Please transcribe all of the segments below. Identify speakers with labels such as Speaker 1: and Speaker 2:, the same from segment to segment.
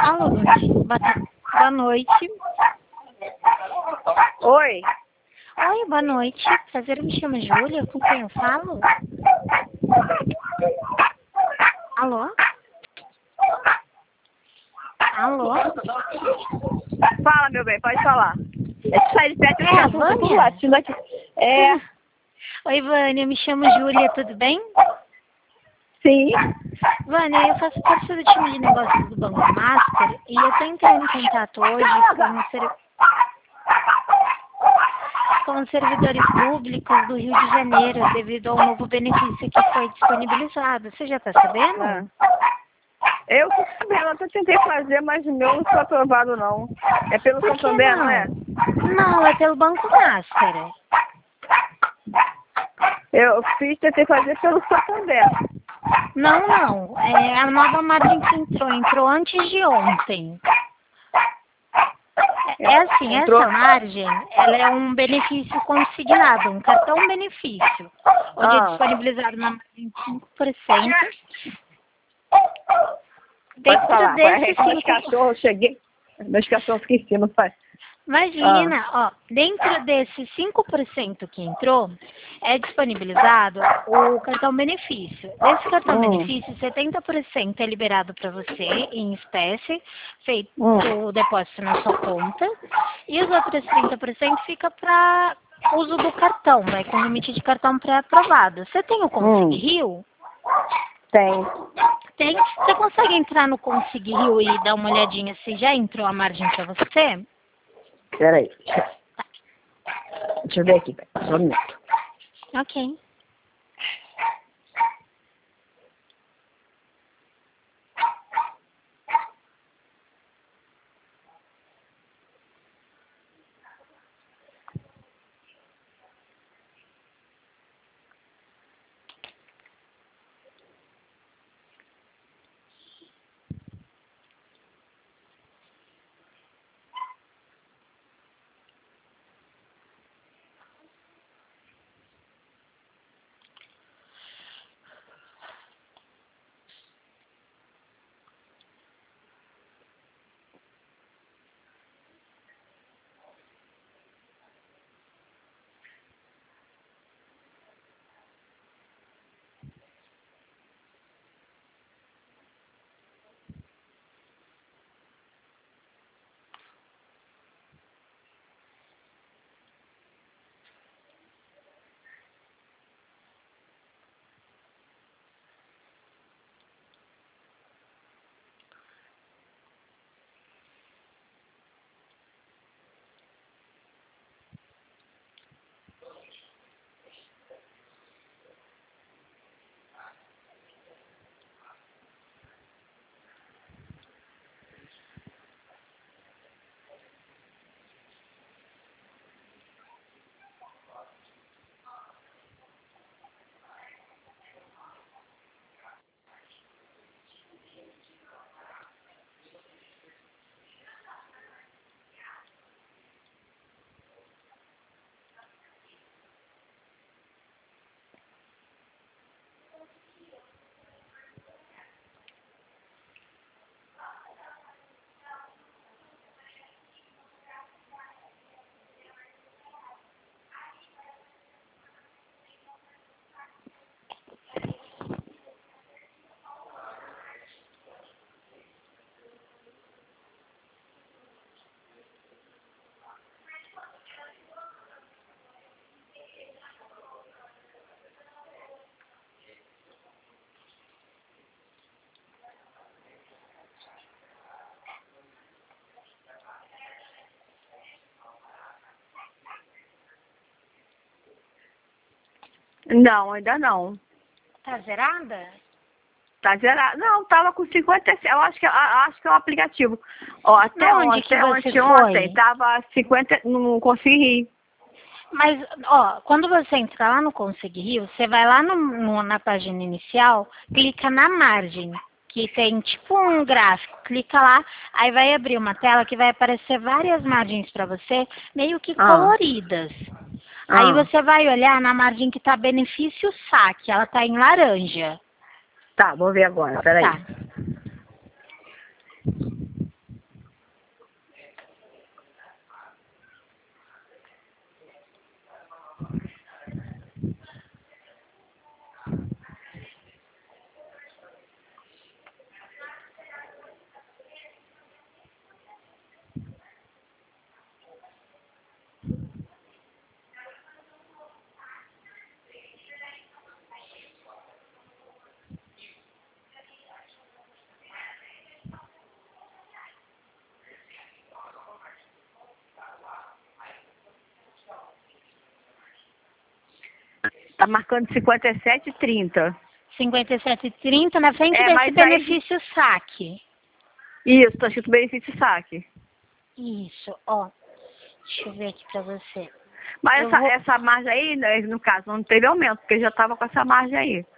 Speaker 1: Alô, boa noite.
Speaker 2: Oi.
Speaker 1: Oi, boa noite. Prazer, me chamo Júlia. Com quem eu falo? Alô? Alô?
Speaker 2: Fala, meu bem, pode falar. Sai de perto,
Speaker 1: É a
Speaker 2: tudo
Speaker 1: Vânia?
Speaker 2: latindo aqui. É,
Speaker 1: Oi, Vânia, me chamo Júlia, tudo bem?
Speaker 2: sim.
Speaker 1: Vânia, eu faço parte do time de negócios do Banco Master e eu tô entrando em contato hoje com os servidores públicos do Rio de Janeiro devido ao novo benefício que foi disponibilizado. Você já está sabendo?
Speaker 2: Ah. Eu tô sabendo, eu até tentei fazer, mas o meu não foi aprovado, não. É pelo
Speaker 1: Por que
Speaker 2: Santander, não é?
Speaker 1: Não, é pelo Banco Master.
Speaker 2: Eu tentei fazer pelo Santander.
Speaker 1: Não. É a nova margem que entrou antes de ontem. É assim,
Speaker 2: Entrou.
Speaker 1: essa margem, ela é um benefício consignado, um cartão benefício, onde é disponibilizado na margem de 5%.
Speaker 2: Pode falar.
Speaker 1: Desses
Speaker 2: Meus cachorros, eu cheguei. Meus cachorros ficam em cima, faz.
Speaker 1: Imagina, dentro desses 5% que entrou, é disponibilizado o cartão benefício. Desse cartão benefício, 70% é liberado para você em espécie, feito o depósito na sua conta, e os outros 30% fica para uso do cartão, vai com limite de cartão pré-aprovado. Você tem o Consig Rio?
Speaker 2: Tem.
Speaker 1: Tem. Você consegue entrar no Consig Rio e dar uma olhadinha se já entrou a margem para você?
Speaker 2: Peraí. Deixa eu ver aqui, só um minuto.
Speaker 1: Ok.
Speaker 2: Não, ainda não.
Speaker 1: Tá zerada?
Speaker 2: Tá zerado. Não, tava com 56. Eu acho que é o aplicativo. Ó, até
Speaker 1: Onde que você
Speaker 2: ontem
Speaker 1: foi?
Speaker 2: tava 50, não consegui rir.
Speaker 1: Mas, quando você entrar lá no Consig Rio, você vai lá na página inicial, clica na margem, que tem tipo um gráfico, clica lá, aí vai abrir uma tela que vai aparecer várias margens para você, meio que coloridas. Aí você vai olhar na margem que tá benefício saque, ela tá em laranja.
Speaker 2: Tá, vou ver agora, peraí.
Speaker 1: Tá.
Speaker 2: Tá marcando 57,30.
Speaker 1: 57,30 na frente desse
Speaker 2: mas
Speaker 1: benefício saque.
Speaker 2: Isso, tá escrito benefício saque.
Speaker 1: Isso, ó. Deixa eu ver aqui pra você.
Speaker 2: Mas essa margem aí, né, no caso, não teve aumento, porque já tava com essa margem aí.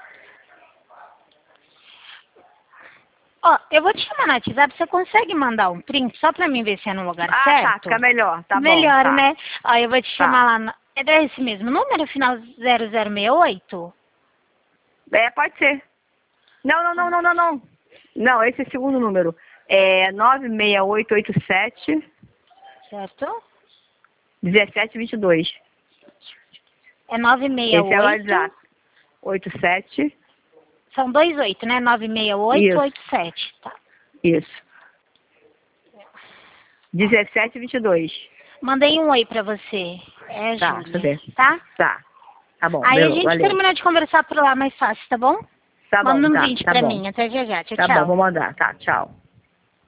Speaker 1: Ó, eu vou te chamar no WhatsApp, você consegue mandar um print só pra mim ver se é no lugar certo?
Speaker 2: Tá, fica melhor, tá
Speaker 1: melhor,
Speaker 2: bom. Tá.
Speaker 1: Né? Ó, eu vou te chamar lá, é esse mesmo número, final 0068?
Speaker 2: Pode ser. Não. Não, esse é o segundo número. É 96887.
Speaker 1: Certo?
Speaker 2: 1722.
Speaker 1: É 968.
Speaker 2: Esse é o WhatsApp. 87.
Speaker 1: São 28, né? 96887. Tá.
Speaker 2: Isso. 1722.
Speaker 1: Mandei um oi pra você. É,
Speaker 2: Tá,
Speaker 1: Júlia.
Speaker 2: deixa eu ver.
Speaker 1: Tá?
Speaker 2: Tá bom.
Speaker 1: Aí a gente
Speaker 2: valeu.
Speaker 1: termina de conversar por lá mais fácil, tá bom?
Speaker 2: Tá bom,
Speaker 1: Manda um
Speaker 2: tá,
Speaker 1: vídeo
Speaker 2: tá
Speaker 1: pra
Speaker 2: bom.
Speaker 1: mim. Até já já. Tchau,
Speaker 2: Tá
Speaker 1: tchau.
Speaker 2: bom, vou mandar. Tá, tchau.